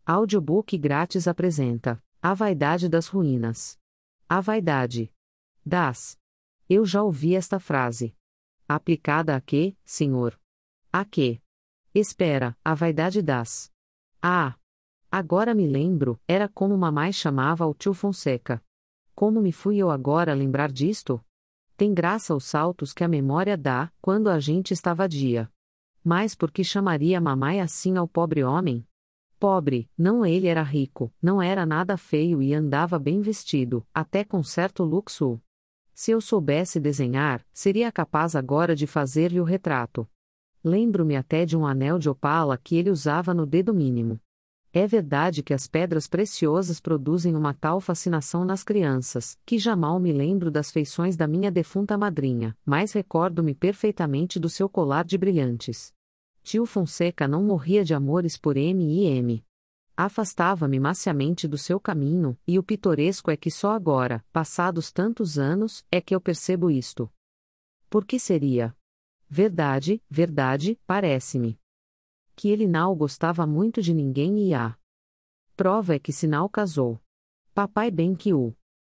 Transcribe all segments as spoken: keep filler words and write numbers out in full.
Audiobook grátis apresenta A Vaidade das Ruínas. A vaidade das. Eu já ouvi esta frase. Aplicada a quê, senhor? A quê? Espera, a vaidade das. Ah! Agora me lembro, era como mamãe chamava o tio Fonseca. Como me fui eu agora lembrar disto? Tem graça os saltos que a memória dá, quando a gente está vadia. Mas por que chamaria mamãe assim ao pobre homem? Pobre, não, ele era rico, não era nada feio e andava bem vestido, até com certo luxo. Se eu soubesse desenhar, seria capaz agora de fazer-lhe o retrato. Lembro-me até de um anel de opala que ele usava no dedo mínimo. É verdade que as pedras preciosas produzem uma tal fascinação nas crianças, que jamais me lembro das feições da minha defunta madrinha, mas recordo-me perfeitamente do seu colar de brilhantes. Tio Fonseca não morria de amores por M e M. Afastava-me maciamente do seu caminho, e o pitoresco é que só agora, passados tantos anos, é que eu percebo isto. Por que seria? Verdade, verdade, parece-me. Que ele não gostava muito de ninguém e a prova é que se não casou. Papai bem que o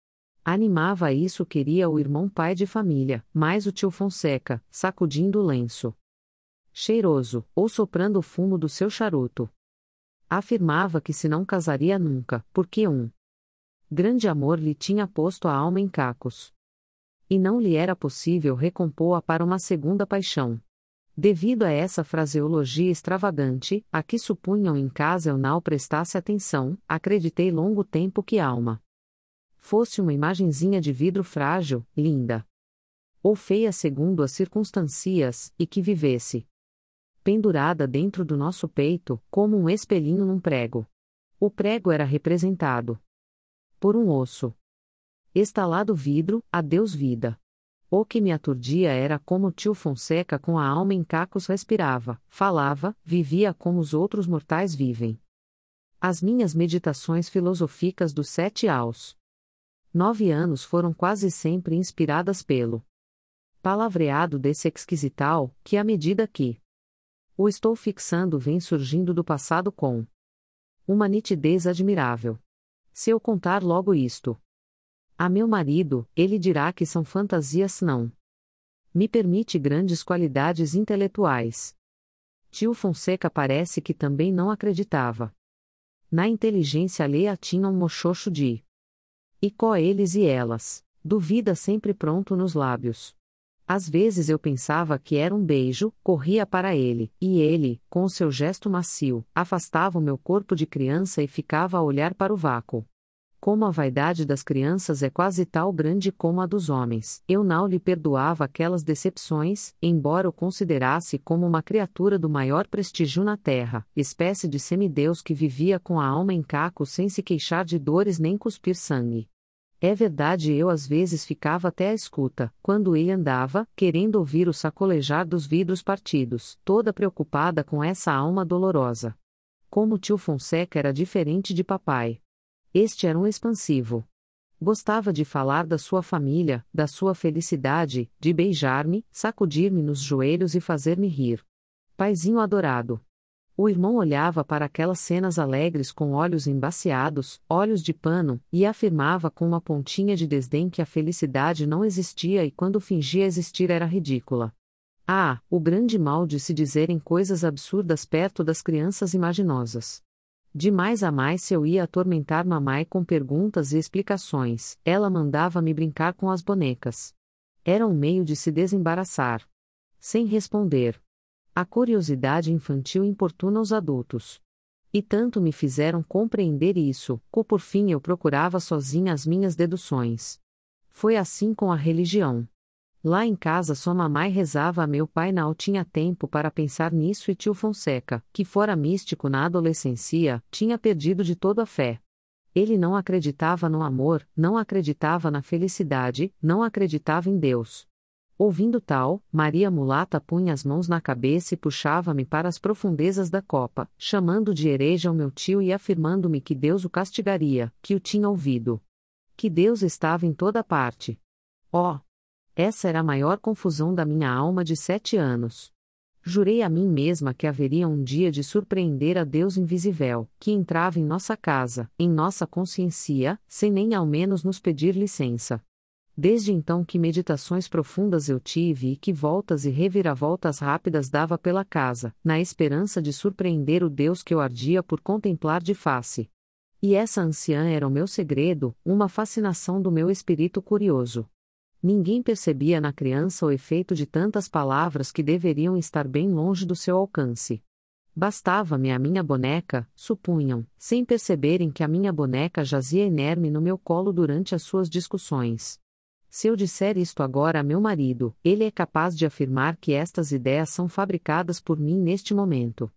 animava isso queria o irmão pai de família, mais o tio Fonseca, sacudindo o lenço cheiroso, ou soprando o fumo do seu charuto. Afirmava que se não casaria nunca, porque um grande amor lhe tinha posto a alma em cacos. E não lhe era possível recompor-a para uma segunda paixão. Devido a essa fraseologia extravagante, a que supunham em casa eu não prestasse atenção, acreditei longo tempo que a alma fosse uma imagenzinha de vidro frágil, linda ou feia segundo as circunstâncias, e que vivesse pendurada dentro do nosso peito, como um espelhinho num prego. O prego era representado por um osso. Estalado vidro, adeus vida. O que me aturdia era como o tio Fonseca com a alma em cacos respirava, falava, vivia como os outros mortais vivem. As minhas meditações filosóficas dos sete aos nove anos foram quase sempre inspiradas pelo palavreado desse exquisital, que à medida que o estou fixando vem surgindo do passado com uma nitidez admirável. Se eu contar logo isto a meu marido, ele dirá que são fantasias não. Me permite grandes qualidades intelectuais. Tio Fonseca parece que também não acreditava. Na inteligência alheia tinha um mochocho de e có eles e elas, duvida sempre pronto nos lábios. Às vezes eu pensava que era um beijo, corria para ele, e ele, com o seu gesto macio, afastava o meu corpo de criança e ficava a olhar para o vácuo. Como a vaidade das crianças é quase tal grande como a dos homens, eu não lhe perdoava aquelas decepções, embora o considerasse como uma criatura do maior prestígio na terra, espécie de semideus que vivia com a alma em cacos sem se queixar de dores nem cuspir sangue. É verdade, eu às vezes ficava até à escuta, quando ele andava, querendo ouvir o sacolejar dos vidros partidos, toda preocupada com essa alma dolorosa. Como o tio Fonseca era diferente de papai. Este era um expansivo. Gostava de falar da sua família, da sua felicidade, de beijar-me, sacudir-me nos joelhos e fazer-me rir. Paizinho adorado. O irmão olhava para aquelas cenas alegres com olhos embaciados, olhos de pano, e afirmava com uma pontinha de desdém que a felicidade não existia e quando fingia existir era ridícula. Ah, o grande mal de se dizerem coisas absurdas perto das crianças imaginosas. De mais a mais se eu ia atormentar mamãe com perguntas e explicações, ela mandava-me brincar com as bonecas. Era um meio de se desembaraçar. Sem responder. A curiosidade infantil importuna os adultos. E tanto me fizeram compreender isso, que por fim eu procurava sozinha as minhas deduções. Foi assim com a religião. Lá em casa só mamãe rezava a meu pai não tinha tempo para pensar nisso e tio Fonseca, que fora místico na adolescência, tinha perdido de todo a fé. Ele não acreditava no amor, não acreditava na felicidade, não acreditava em Deus. Ouvindo tal, Maria Mulata punha as mãos na cabeça e puxava-me para as profundezas da copa, chamando de hereja o meu tio e afirmando-me que Deus o castigaria, que o tinha ouvido. Que Deus estava em toda parte. Oh! Essa era a maior confusão da minha alma de sete anos. Jurei a mim mesma que haveria um dia de surpreender a Deus invisível, que entrava em nossa casa, em nossa consciência, sem nem ao menos nos pedir licença. Desde então que meditações profundas eu tive e que voltas e reviravoltas rápidas dava pela casa, na esperança de surpreender o Deus que eu ardia por contemplar de face. E essa anciã era o meu segredo, uma fascinação do meu espírito curioso. Ninguém percebia na criança o efeito de tantas palavras que deveriam estar bem longe do seu alcance. Bastava-me a minha boneca, supunham, sem perceberem que a minha boneca jazia inerme no meu colo durante as suas discussões. Se eu disser isto agora a meu marido, ele é capaz de afirmar que estas ideias são fabricadas por mim neste momento.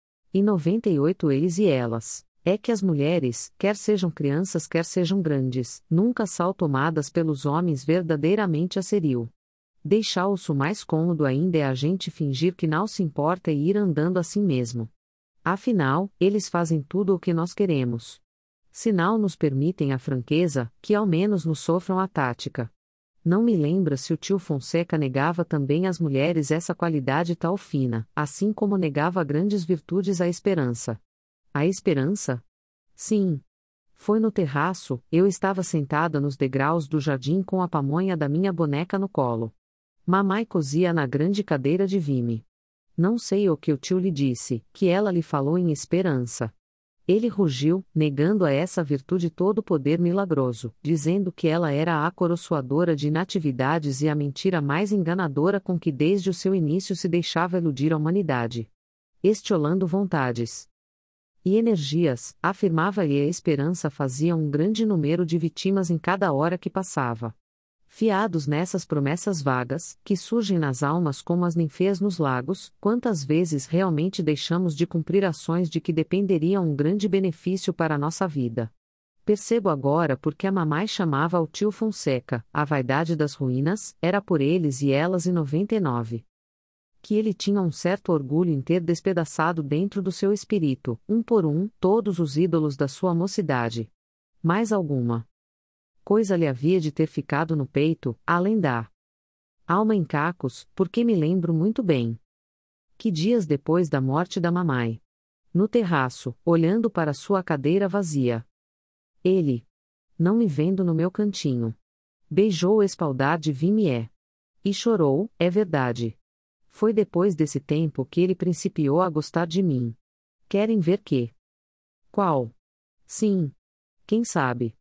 E noventa e oito eles e elas. É que as mulheres, quer sejam crianças quer sejam grandes, nunca são tomadas pelos homens verdadeiramente a serio. Deixá-o mais cômodo ainda é a gente fingir que não se importa e ir andando assim mesmo. Afinal, eles fazem tudo o que nós queremos. Se não nos permitem a franqueza, que ao menos nos sofram a tática. Não me lembra se o tio Fonseca negava também às mulheres essa qualidade tal fina, assim como negava grandes virtudes à esperança. A esperança? Sim. Foi no terraço, eu estava sentada nos degraus do jardim com a pamonha da minha boneca no colo. Mamãe cozia na grande cadeira de vime. Não sei o que o tio lhe disse, que ela lhe falou em esperança. Ele rugiu, negando a essa virtude todo o poder milagroso, dizendo que ela era a coroçoadora de natividades e a mentira mais enganadora com que desde o seu início se deixava iludir a humanidade. Estiolando vontades e energias, afirmava-lhe a esperança fazia um grande número de vítimas em cada hora que passava. Fiados nessas promessas vagas, que surgem nas almas como as ninféias nos lagos, quantas vezes realmente deixamos de cumprir ações de que dependeria um grande benefício para a nossa vida? Percebo agora porque a mamãe chamava ao tio Fonseca, a vaidade das ruínas, era por eles e elas e noventa e nove. Que ele tinha um certo orgulho em ter despedaçado dentro do seu espírito, um por um, todos os ídolos da sua mocidade. Mais alguma coisa lhe havia de ter ficado no peito, além da alma em cacos, porque me lembro muito bem. Que dias depois da morte da mamãe, no terraço, olhando para sua cadeira vazia, ele, não me vendo no meu cantinho, beijou o espaldar de Vimié. E chorou, é verdade. Foi depois desse tempo que ele principiou a gostar de mim. Querem ver que? Qual? Sim. Quem sabe?